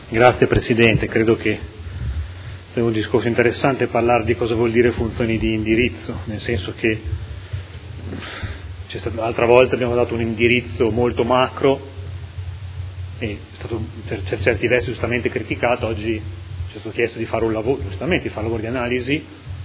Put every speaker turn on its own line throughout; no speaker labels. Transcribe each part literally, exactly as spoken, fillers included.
Grazie Presidente, credo che sia un discorso interessante parlare di cosa vuol dire funzioni di indirizzo, nel senso che c'è stato, l'altra volta abbiamo dato un indirizzo molto macro e è stato per, per certi versi giustamente criticato. Oggi ci è stato chiesto di fare un lavoro, giustamente di fare un lavoro di analisi,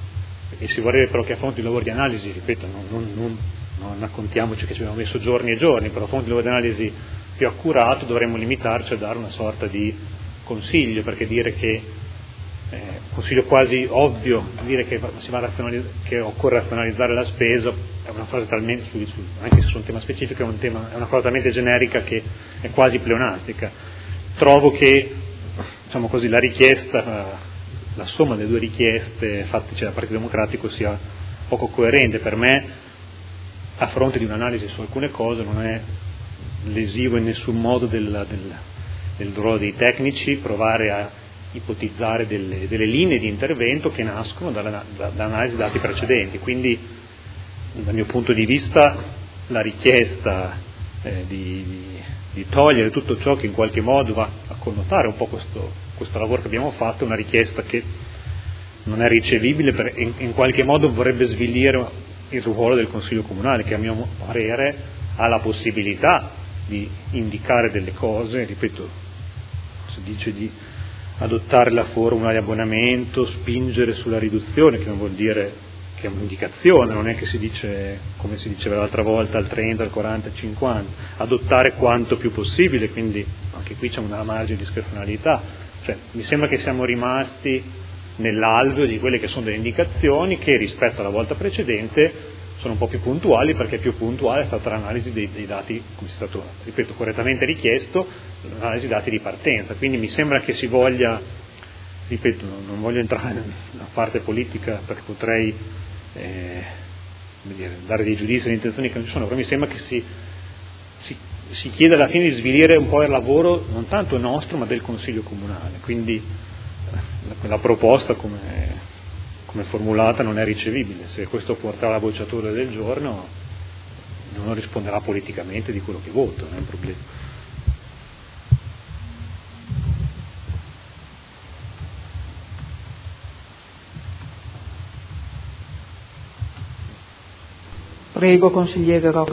e si vorrebbe però che a fronte di un lavoro di analisi, ripeto, non, non, non, non raccontiamoci che ci abbiamo messo giorni e giorni, però a fronte di un lavoro di analisi più accurato dovremmo limitarci a dare una sorta di consiglio, perché dire che eh, consiglio quasi ovvio, dire che, si va a che occorre razionalizzare la spesa è una frase talmente, su, su, anche se su un tema specifico, è, un tema, è una cosa talmente generica che è quasi pleonastica. Trovo che, diciamo così, la richiesta, la somma delle due richieste fatte cioè, dal Partito Democratico sia poco coerente. Per me, a fronte di un'analisi su alcune cose, non è lesivo in nessun modo del, del, del ruolo dei tecnici provare a ipotizzare delle, delle linee di intervento che nascono dalla, da, da analisi dati precedenti. Quindi, dal mio punto di vista, la richiesta eh, di, di, di togliere tutto ciò che in qualche modo va a connotare un po' questo, questo lavoro che abbiamo fatto è una richiesta che non è ricevibile, per, in, in qualche modo vorrebbe svilire il ruolo del Consiglio Comunale, che a mio parere ha la possibilità di indicare delle cose, ripeto, si dice di adottare la formula di abbonamento, spingere sulla riduzione, che non vuol dire che è un'indicazione, non è che si dice, come si diceva l'altra volta, al trenta, al quaranta, al cinquanta, adottare quanto più possibile, quindi anche qui c'è una margine di discrezionalità, cioè mi sembra che siamo rimasti nell'alveo di quelle che sono delle indicazioni che rispetto alla volta precedente sono un po' più puntuali, perché più puntuale è stata l'analisi dei, dei dati, come è stato, ripeto, correttamente richiesto, l'analisi dei dati di partenza. Quindi mi sembra che si voglia, ripeto, non voglio entrare nella parte politica perché potrei eh, come dire, dare dei giudizi e intenzioni che non ci sono, però mi sembra che si, si, si chiede alla fine di svilire un po' il lavoro non tanto nostro ma del Consiglio Comunale. Quindi la, la proposta come come formulata non è ricevibile. Se questo porterà alla bocciatura del giorno non risponderà politicamente di quello che voto, non è un problema.
Prego, consigliere Rocco.